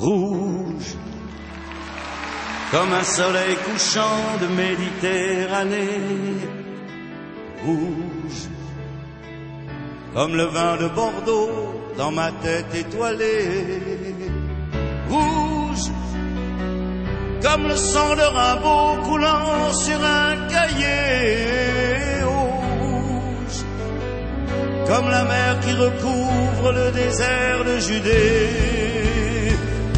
rouge, comme un soleil couchant de Méditerranée, rouge, comme le vin de Bordeaux dans ma tête étoilée, rouge, comme le sang de Rimbaud coulant sur un cahier, rouge, comme la mer qui recouvre le désert de Judée,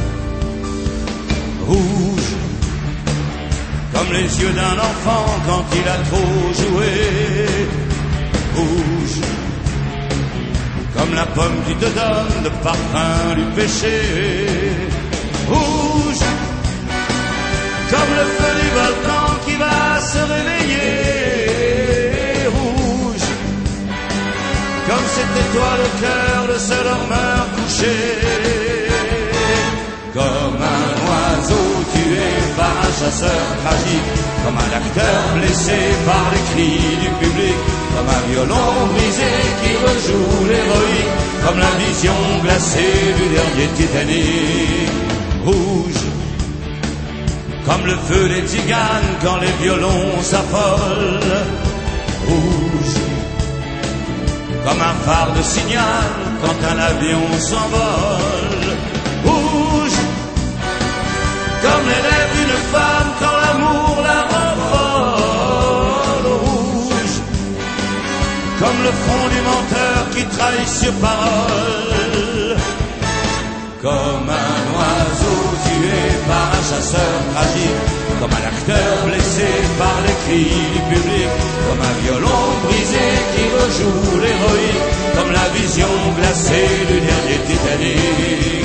rouge, comme les yeux d'un enfant quand il a trop joué, rouge, comme la pomme qui te donne le parfum du péché, rouge, comme le feu du volcan qui va se réveiller, rouge, comme cette étoile au cœur de ce dormeur couché, comme un oiseau tué par un chasseur tragique, comme un acteur blessé par les cris du public, comme un violon brisé qui rejoue l'héroïque, comme la vision glacée du dernier Titanic, rouge, comme le feu des tziganes quand les violons s'affolent, rouge, comme un phare de signal quand un avion s'envole, rouge, comme les lèvres d'une femme quand l'amour la revole, rouge, comme le front du menteur qui trahit sur parole, comme un oiseau tué par un chasseur tragique, comme un acteur blessé par les cris du public, comme un violon brisé qui rejoue l'héroïque, comme la vision glacée du dernier Titanic.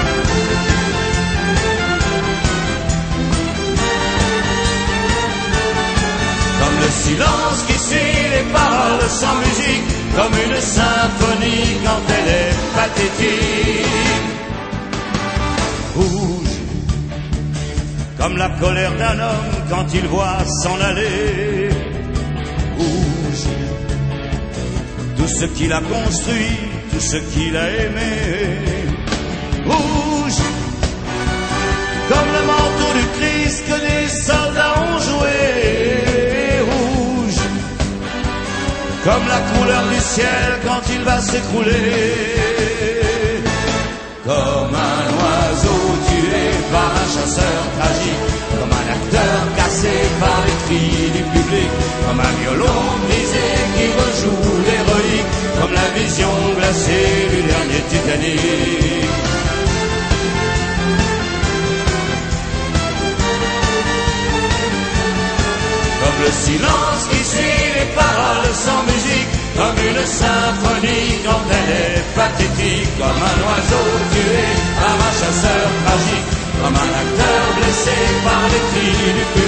Comme le silence qui suit les paroles sans musique, comme une symphonie quand elle est pathétique, rouge, comme la colère d'un homme quand il voit s'en aller, rouge, tout ce qu'il a construit, tout ce qu'il a aimé, rouge, comme le manteau du Christ que des soldats ont joué, rouge, comme la couleur du ciel quand il va s'écrouler, comme un oiseau tué par un chasseur tragique, comme un acteur cassé par les cris du public, comme un violon brisé qui rejoue l'héroïque, comme la vision glacée du dernier Titanic. Comme le silence qui suit les paroles sans musique, comme une symphonie quand elle est pathétique, comme un oiseau tué par un chasseur tragique, comme un acteur blessé par les cris du public,